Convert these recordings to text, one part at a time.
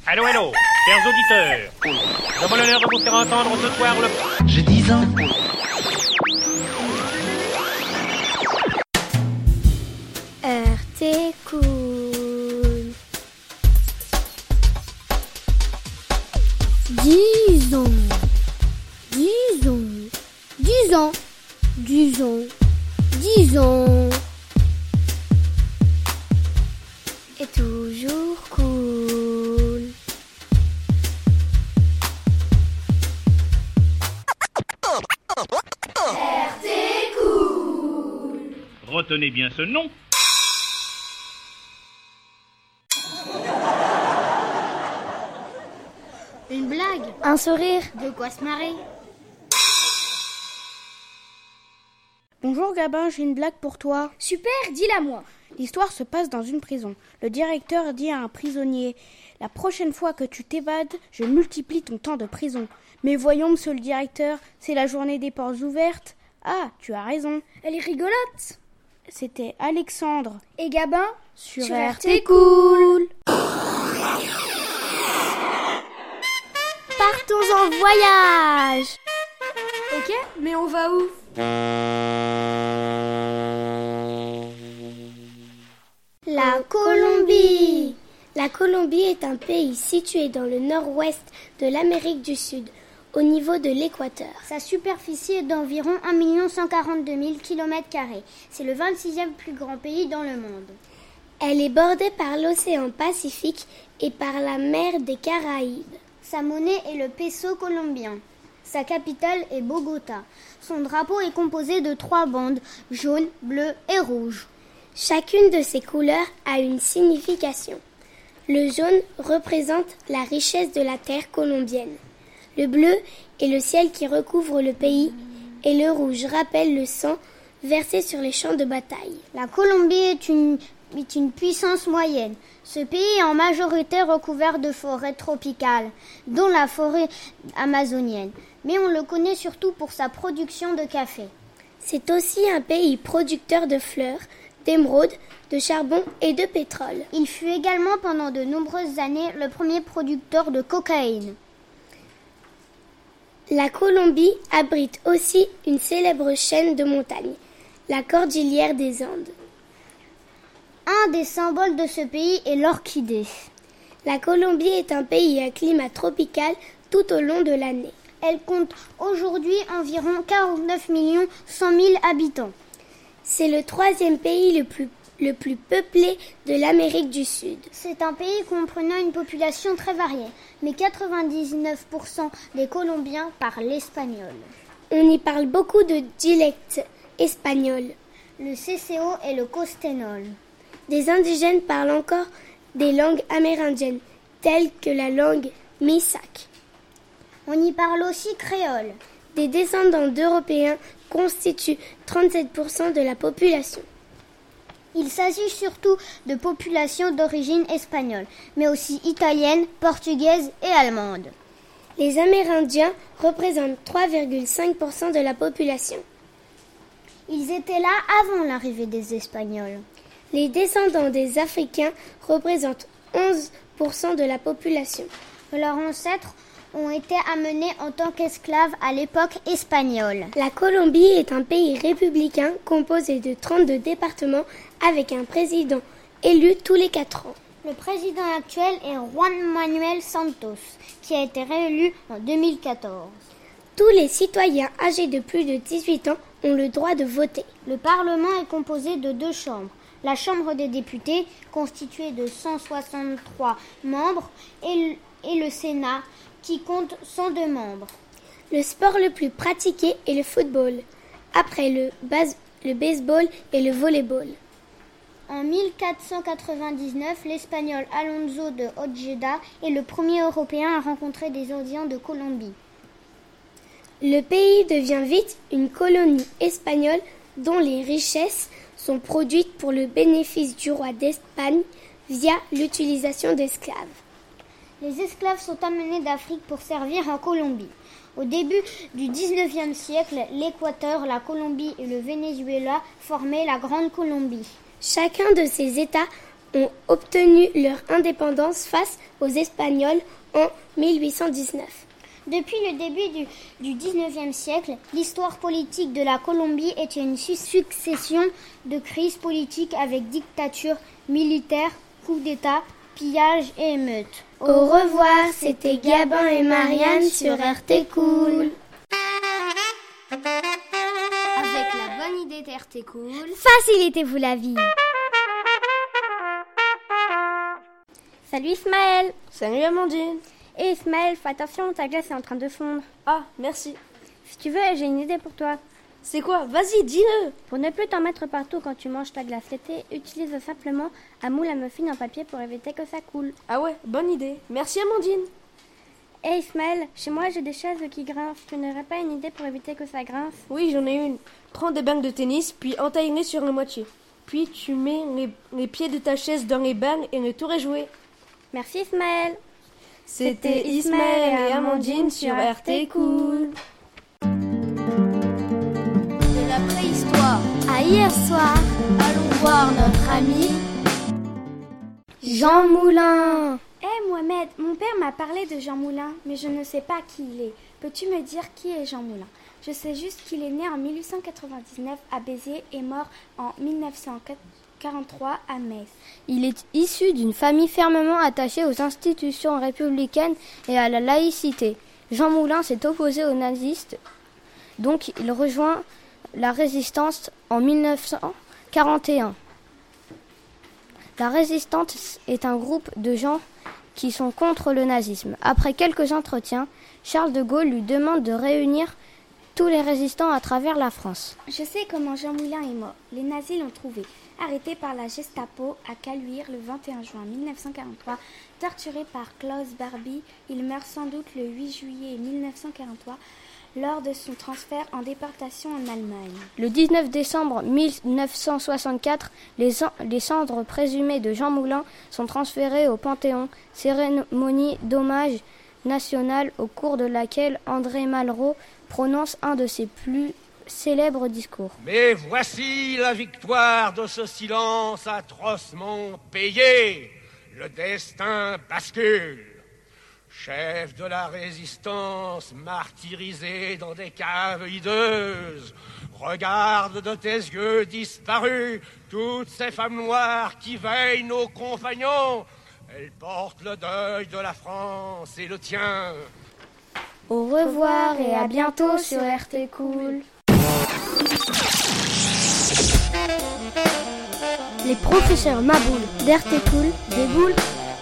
Allô, allô, chers auditeurs. Nous avons l'honneur de vous faire entendre ce soir le... J'ai 10 ans. RT Cool. 10 ans. 10 ans. 10 ans. 10 ans. 10 ans. Et toujours cool. RT Cool. Retenez bien ce nom. Une blague, un sourire, de quoi se marrer. Bonjour Gabin, j'ai une blague pour toi. Super, dis-la moi. L'histoire se passe dans une prison. Le directeur dit à un prisonnier: la prochaine fois que tu t'évades, je multiplie ton temps de prison. Mais voyons, monsieur le directeur, c'est la journée des portes ouvertes. Ah, tu as raison. Elle est rigolote. C'était Alexandre Et Gabin sur RT Cool. Partons en voyage. Ok, mais on va où? La Colombie. La Colombie est un pays situé dans le nord-ouest de l'Amérique du Sud, au niveau de l'équateur. Sa superficie est d'environ 1 142 000 km². C'est le 26e plus grand pays dans le monde. Elle est bordée par l'océan Pacifique et par la mer des Caraïbes. Sa monnaie est le peso colombien. Sa capitale est Bogota. Son drapeau est composé de 3 bandes, jaune, bleu et rouge. Chacune de ces couleurs a une signification. Le jaune représente la richesse de la terre colombienne. Le bleu est le ciel qui recouvre le pays et le rouge rappelle le sang versé sur les champs de bataille. La Colombie est une puissance moyenne. Ce pays est en majorité recouvert de forêts tropicales, dont la forêt amazonienne. Mais on le connaît surtout pour sa production de café. C'est aussi un pays producteur de fleurs, d'émeraudes, de charbon et de pétrole. Il fut également pendant de nombreuses années le premier producteur de cocaïne. La Colombie abrite aussi une célèbre chaîne de montagnes, la Cordillère des Andes. Un des symboles de ce pays est l'orchidée. La Colombie est un pays à climat tropical tout au long de l'année. Elle compte aujourd'hui environ 49 100 000 habitants. C'est le 3e pays le plus peuplé de l'Amérique du Sud. C'est un pays comprenant une population très variée, mais 99% des Colombiens parlent l'espagnol. On y parle beaucoup de dialectes espagnols. Le cécéo et le costenol. Des indigènes parlent encore des langues amérindiennes, telles que la langue misak. On y parle aussi créole. Des descendants d'Européens constituent 37% de la population. Il s'agit surtout de populations d'origine espagnole, mais aussi italienne, portugaise et allemande. Les Amérindiens représentent 3,5% de la population. Ils étaient là avant l'arrivée des Espagnols. Les descendants des Africains représentent 11% de la population. Leurs ancêtres ont été amenés en tant qu'esclaves à l'époque espagnole. La Colombie est un pays républicain composé de 32 départements avec un président élu tous les 4 ans. Le président actuel est Juan Manuel Santos, qui a été réélu en 2014. Tous les citoyens âgés de plus de 18 ans ont le droit de voter. Le Parlement est composé de 2 chambres. La Chambre des députés, constituée de 163 membres, et le Sénat, qui compte 102 membres. Le sport le plus pratiqué est le football, après le baseball et le volleyball. En 1499, l'Espagnol Alonso de Ojeda est le premier Européen à rencontrer des Indiens de Colombie. Le pays devient vite une colonie espagnole dont les richesses sont produites pour le bénéfice du roi d'Espagne via l'utilisation d'esclaves. Les esclaves sont amenés d'Afrique pour servir en Colombie. Au début du XIXe siècle, l'Équateur, la Colombie et le Venezuela formaient la Grande Colombie. Chacun de ces États ont obtenu leur indépendance face aux Espagnols en 1819. Depuis le début du 19e siècle, l'histoire politique de la Colombie est une succession de crises politiques avec dictature militaire, coups d'État, pillages et émeutes. Au revoir, c'était Gabin et Marianne sur RT Cool. Avec la bonne idée d'RT Cool, facilitez-vous la vie. Salut Ismaël. Salut Amandine. Et Ismaël, fais attention, ta glace est en train de fondre. Ah, merci. Si tu veux, j'ai une idée pour toi. C'est quoi? Vas-y, dis-le. Pour ne plus t'en mettre partout quand tu manges ta glace l'été, utilise simplement un moule à muffins en papier pour éviter que ça coule. Ah ouais, bonne idée. Merci Amandine. Hé Ismaël, chez moi j'ai des chaises qui grincent. Tu n'aurais pas une idée pour éviter que ça grince? Oui, j'en ai une. Prends des bancs de tennis, puis entaille-les sur la moitié. Puis tu mets les pieds de ta chaise dans les bancs et le tour est joué. Merci Ismaël. C'était Ismaël et Amandine sur RT Cool. De la préhistoire À hier soir, allons voir notre ami Jean Moulin. Mohamed, mon père m'a parlé de Jean Moulin, mais je ne sais pas qui il est. Peux-tu me dire qui est Jean Moulin? Je sais juste qu'il est né en 1899 à Béziers et mort en 1943 à Metz. Il est issu d'une famille fermement attachée aux institutions républicaines et à la laïcité. Jean Moulin s'est opposé aux nazistes, donc il rejoint la résistance en 1941. La résistance est un groupe de gens qui sont contre le nazisme. Après quelques entretiens, Charles de Gaulle lui demande de réunir tous les résistants à travers la France. Je sais comment Jean Moulin est mort. Les nazis l'ont trouvé. Arrêté par la Gestapo à Caluire le 21 juin 1943, torturé par Klaus Barbie, il meurt sans doute le 8 juillet 1943 lors de son transfert en déportation en Allemagne. Le 19 décembre 1964, les cendres présumées de Jean Moulin sont transférées au Panthéon, cérémonie d'hommage national au cours de laquelle André Malraux prononce un de ses plus célèbres discours. Mais voici la victoire de ce silence atrocement payé. Le destin bascule. Chef de la résistance, martyrisé dans des caves hideuses, regarde de tes yeux disparus toutes ces femmes noires qui veillent nos compagnons. Elles portent le deuil de la France et le tien. Au revoir et à bientôt sur RT Cool. Les professeurs Maboul d'RT Cool déboulent.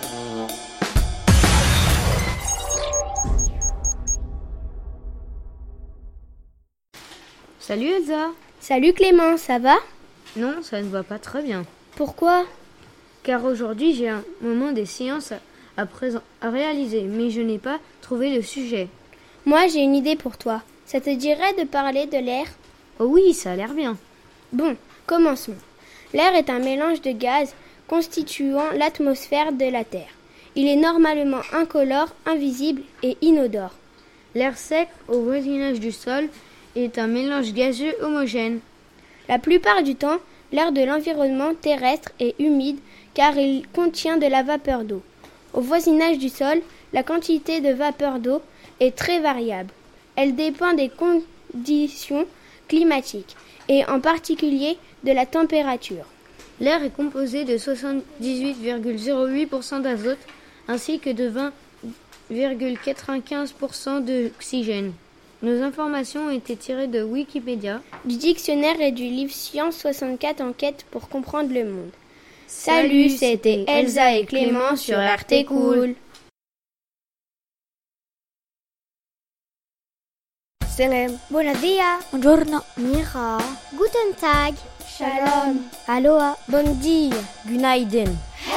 Salut Elsa. Salut Clément, ça va? Non, ça ne va pas très bien. Pourquoi? Car aujourd'hui j'ai un moment des sciences à réaliser, mais je n'ai pas trouvé le sujet. Moi j'ai une idée pour toi. Ça te dirait de parler de l'air? Oh oui, ça a l'air bien. Bon, commençons. L'air est un mélange de gaz constituant l'atmosphère de la Terre. Il est normalement incolore, invisible et inodore. L'air sec au voisinage du sol est un mélange gazeux homogène. La plupart du temps, l'air de l'environnement terrestre est humide car il contient de la vapeur d'eau. Au voisinage du sol, la quantité de vapeur d'eau est très variable. Elle dépend des conditions climatiques et en particulier de la température. L'air est composé de 78,08% d'azote ainsi que de 20,95% d'oxygène. Nos informations ont été tirées de Wikipédia, du dictionnaire et du livre Science 64 enquêtes pour comprendre le monde. Salut, c'était Elsa et Clément sur RT Cool. Salam. Buenos días. Buongiorno. Mira. Guten Tag. Shalom. Aloha. Bon dia. Günaydın.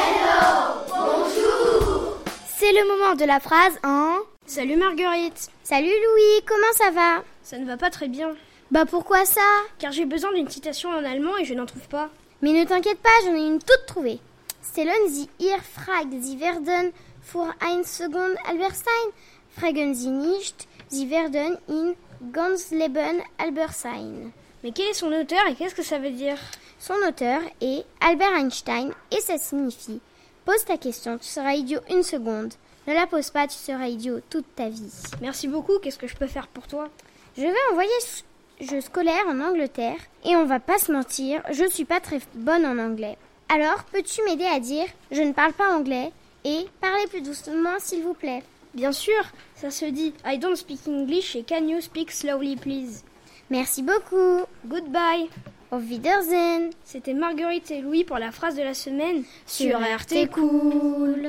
C'est le moment de la phrase en... Salut Marguerite. Salut Louis, comment ça va? Ça ne va pas très bien, Bah pourquoi ça? car j'ai besoin d'une citation en allemand et je n'en trouve pas. Mais ne t'inquiète pas, j'en ai une toute trouvée. Stellen Sie Ihr fragt, Sie werden für ein Second Albert sein. Fragen Sie nicht, Sie werden in ganz Leben Albert sein. Mais quel est son auteur et qu'est-ce que ça veut dire? Son auteur est Albert Einstein et ça signifie « Pose ta question, tu seras idiot une seconde. Ne la pose pas, tu seras idiot toute ta vie. » Merci beaucoup, qu'est-ce que je peux faire pour toi? Je vais envoyer jeu scolaire en Angleterre et on va pas se mentir, je suis pas très bonne en anglais. Alors, peux-tu m'aider à dire « Je ne parle pas anglais » et « Parlez plus doucement s'il vous plaît ». Bien sûr, ça se dit I don't speak English et can you speak slowly please? Merci beaucoup. Goodbye. Auf Wiedersehen. C'était Marguerite et Louis pour la phrase de la semaine sur RT Cool.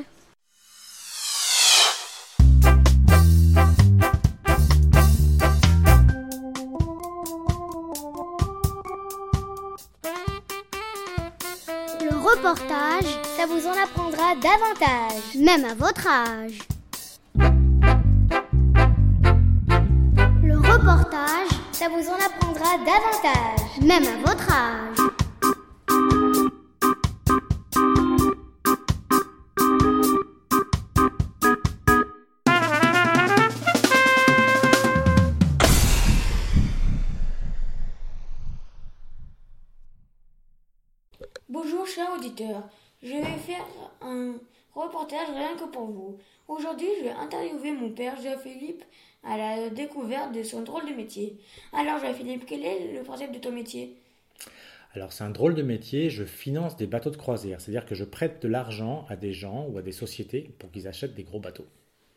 Le reportage, ça vous en apprendra davantage, même à votre âge. Le reportage, ça vous en apprendra davantage, même à votre âge. Bonjour chers auditeurs, je vais faire un reportage rien que pour vous. Aujourd'hui, je vais interviewer mon père, Jean-Philippe, à la découverte de son drôle de métier. Alors Jean-Philippe, quel est le principe de ton métier? Alors c'est un drôle de métier, je finance des bateaux de croisière, c'est-à-dire que je prête de l'argent à des gens ou à des sociétés pour qu'ils achètent des gros bateaux.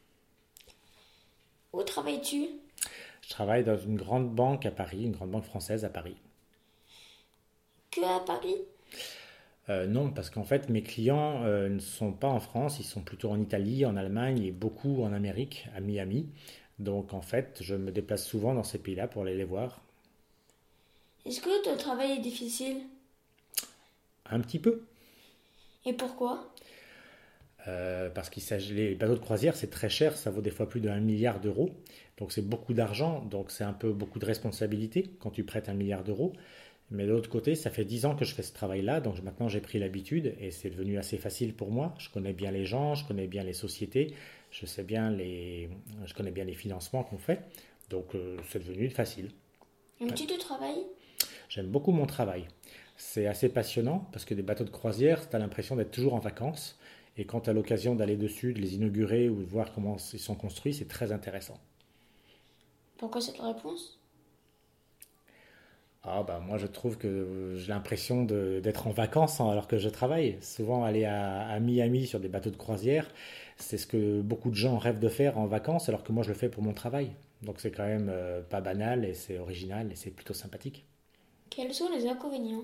Où travailles-tu? Je travaille dans une grande banque à Paris, une grande banque française à Paris. Que à Paris? Non, parce qu'en fait, mes clients ne sont pas en France, ils sont plutôt en Italie, en Allemagne et beaucoup en Amérique, à Miami. Donc en fait, je me déplace souvent dans ces pays-là pour aller les voir. Est-ce que ton travail est difficile? Un petit peu. Et pourquoi? Parce que les bateaux de croisière, c'est très cher, ça vaut des fois plus d'1 milliard d'euros. Donc c'est beaucoup d'argent, donc c'est un peu beaucoup de responsabilité quand tu prêtes 1 milliard d'euros. Mais de l'autre côté, ça fait 10 ans que je fais ce travail-là, donc maintenant j'ai pris l'habitude et c'est devenu assez facile pour moi. Je connais bien les gens, je connais bien les sociétés, je connais bien les financements qu'on fait, donc c'est devenu facile. Aimes-tu ton travail? J'aime beaucoup mon travail. C'est assez passionnant parce que des bateaux de croisière, tu as l'impression d'être toujours en vacances et quand tu as l'occasion d'aller dessus, de les inaugurer ou de voir comment ils sont construits, c'est très intéressant. Pourquoi cette réponse? Moi je trouve que j'ai l'impression d'être en vacances alors que je travaille. Souvent aller à Miami sur des bateaux de croisière, c'est ce que beaucoup de gens rêvent de faire en vacances alors que moi je le fais pour mon travail. Donc c'est quand même pas banal et c'est original et c'est plutôt sympathique. Quels sont les inconvénients?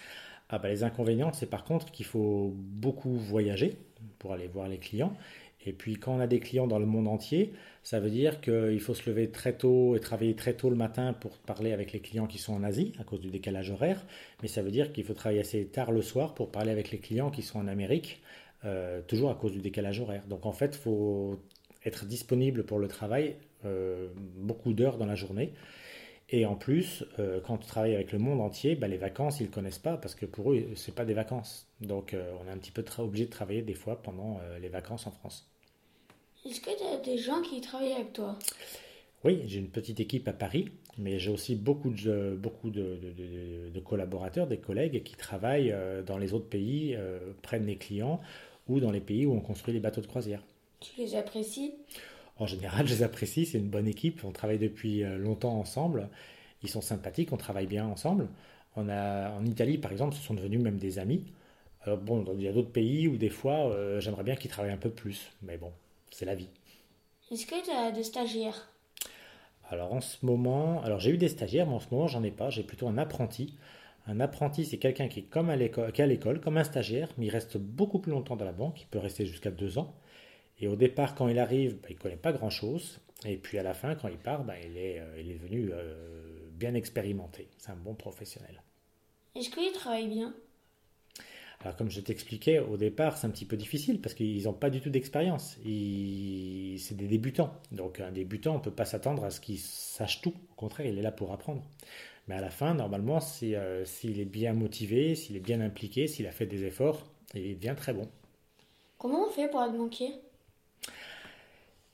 Les inconvénients, c'est par contre qu'il faut beaucoup voyager pour aller voir les clients. Et puis quand on a des clients dans le monde entier, ça veut dire qu'il faut se lever très tôt et travailler très tôt le matin pour parler avec les clients qui sont en Asie à cause du décalage horaire. Mais ça veut dire qu'il faut travailler assez tard le soir pour parler avec les clients qui sont en Amérique, toujours à cause du décalage horaire. Donc en fait, il faut être disponible pour le travail beaucoup d'heures dans la journée. Et en plus, quand tu travailles avec le monde entier, les vacances, ils ne connaissent pas parce que pour eux, ce n'est pas des vacances. Donc on est un petit peu obligé de travailler des fois pendant les vacances en France. Est-ce que tu as des gens qui travaillent avec toi? Oui, j'ai une petite équipe à Paris, mais j'ai aussi beaucoup de collaborateurs, des collègues qui travaillent dans les autres pays, près de mes clients ou dans les pays où on construit les bateaux de croisière. Tu les apprécies? En général, je les apprécie, c'est une bonne équipe, on travaille depuis longtemps ensemble, ils sont sympathiques, on travaille bien ensemble. En Italie, par exemple, ce sont devenus même des amis. Il y a d'autres pays où des fois, j'aimerais bien qu'ils travaillent un peu plus, mais bon, c'est la vie. Est-ce que tu as des stagiaires? En ce moment, j'ai eu des stagiaires, mais en ce moment, j'en ai pas, j'ai plutôt un apprenti. Un apprenti, c'est quelqu'un qui est comme qui est à l'école, comme un stagiaire, mais il reste beaucoup plus longtemps dans la banque, il peut rester jusqu'à 2 ans. Et au départ, quand il arrive, il ne connaît pas grand-chose. Et puis à la fin, quand il part, il est devenu bien expérimenté. C'est un bon professionnel. Est-ce qu'il travaille bien? Alors comme je t'expliquais, au départ, c'est un petit peu difficile parce qu'ils n'ont pas du tout d'expérience. C'est des débutants. Donc un débutant, on ne peut pas s'attendre à ce qu'il sache tout. Au contraire, il est là pour apprendre. Mais à la fin, normalement, s'il est bien motivé, s'il est bien impliqué, s'il a fait des efforts, il devient très bon. Comment on fait pour être banquier?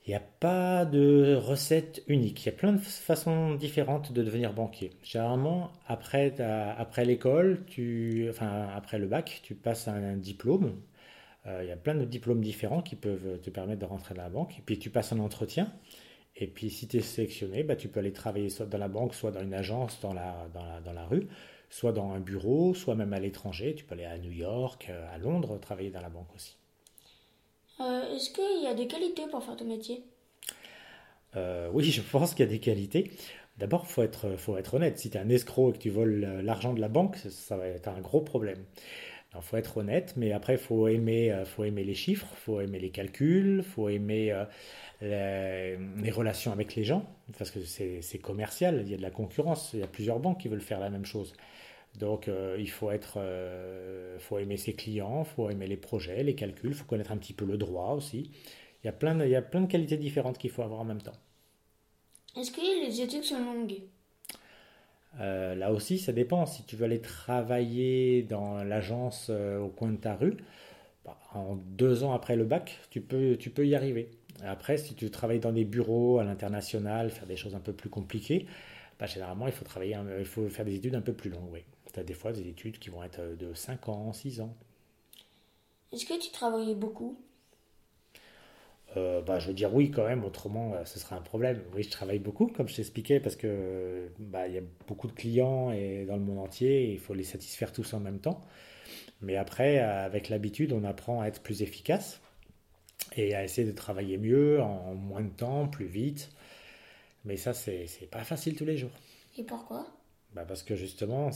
Il n'y a pas de recette unique. Il y a plein de façons différentes de devenir banquier. Généralement, après l'école, après le bac, tu passes un diplôme. Il y a plein de diplômes différents qui peuvent te permettre de rentrer dans la banque. Et puis tu passes un entretien. Et puis si tu es sélectionné, tu peux aller travailler soit dans la banque, soit dans une agence dans la rue, soit dans un bureau, soit même à l'étranger. Tu peux aller à New York, à Londres, travailler dans la banque aussi. Est-ce qu'il y a des qualités pour faire ton métier ? Oui, je pense qu'il y a des qualités. D'abord, faut être honnête. Si tu es un escroc et que tu voles l'argent de la banque, ça va être un gros problème. Il faut être honnête, mais après, il faut aimer les chiffres, il faut aimer les calculs, il faut aimer les relations avec les gens, parce que c'est commercial, il y a de la concurrence, il y a plusieurs banques qui veulent faire la même chose. Donc, il faut aimer ses clients, il faut aimer les projets, les calculs, il faut connaître un petit peu le droit aussi. Il y a plein de qualités différentes qu'il faut avoir en même temps. Est-ce que les études sont longues ? Là aussi, ça dépend. Si tu veux aller travailler dans l'agence au coin de ta rue, en 2 ans après le bac, tu peux y arriver. Après, si tu travailles dans des bureaux à l'international, faire des choses un peu plus compliquées, généralement, il faut faire des études un peu plus longues. Oui. Tu as des fois des études qui vont être de 5 ans, 6 ans. Est-ce que tu travaillais beaucoup ? Je veux dire oui quand même, autrement ce serait un problème. Oui, je travaille beaucoup, comme je t'expliquais, parce que il y a beaucoup de clients et dans le monde entier, il faut les satisfaire tous en même temps. Mais après, avec l'habitude, on apprend à être plus efficace et à essayer de travailler mieux, en moins de temps, plus vite. Mais ça, c'est pas facile tous les jours. Et pourquoi ? Parce que justement,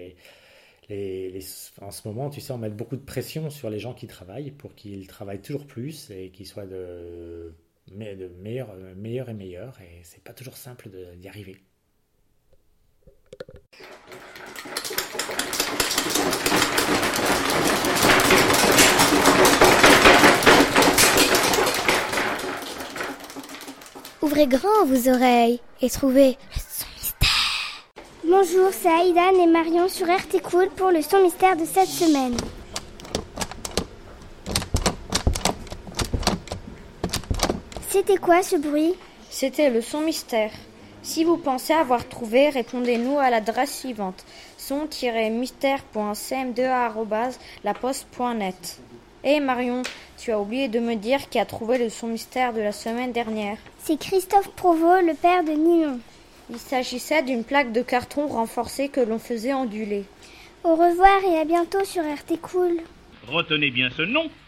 en ce moment, tu sais, on met beaucoup de pression sur les gens qui travaillent pour qu'ils travaillent toujours plus et qu'ils soient de meilleurs et meilleurs. Et c'est pas toujours simple d'y arriver. Ouvrez grand vos oreilles et trouvez le son mystère. Bonjour, c'est Aïdan et Marion sur RT Cool pour le son mystère de cette semaine. C'était quoi ce bruit ? C'était le son mystère. Si vous pensez avoir trouvé, répondez-nous à l'adresse suivante: son-mystère.cm2@laposte.net. Hé Marion, tu as oublié de me dire qui a trouvé le son mystère de la semaine dernière. C'est Christophe Provost, le père de Ninon. Il s'agissait d'une plaque de carton renforcée que l'on faisait onduler. Au revoir et à bientôt sur RT Cool. Retenez bien ce nom,